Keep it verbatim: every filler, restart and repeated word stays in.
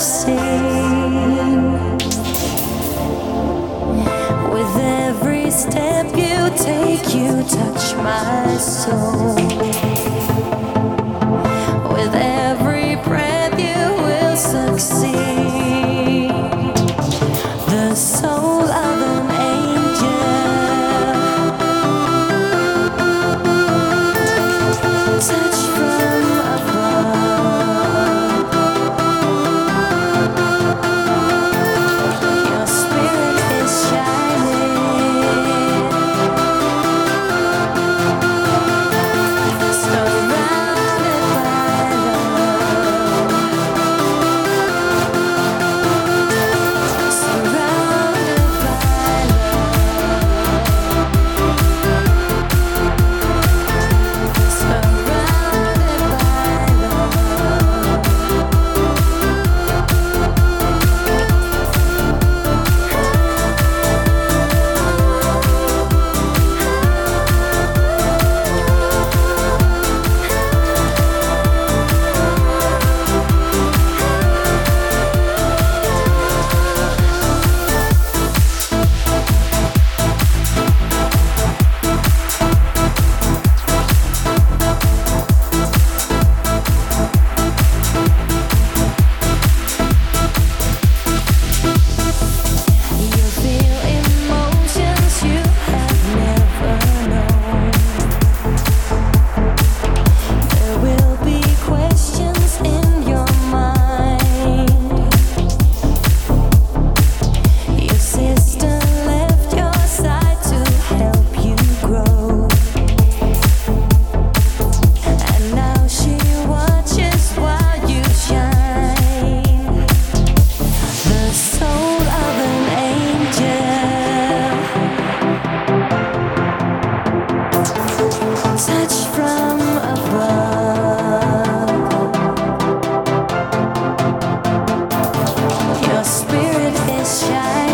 seen. With every step you take, you touch my soul. With every breath, you will succeed. The soul of an angel, touch from above. Your spirit is shining, surrounded by love, surrounded by love, surrounded by you feel emotions you have never known. There will be questions in your mind. Your sister left your side to help you grow, and now she watches while you shine. The soul of an angel, touch from above. Your spirit is shining.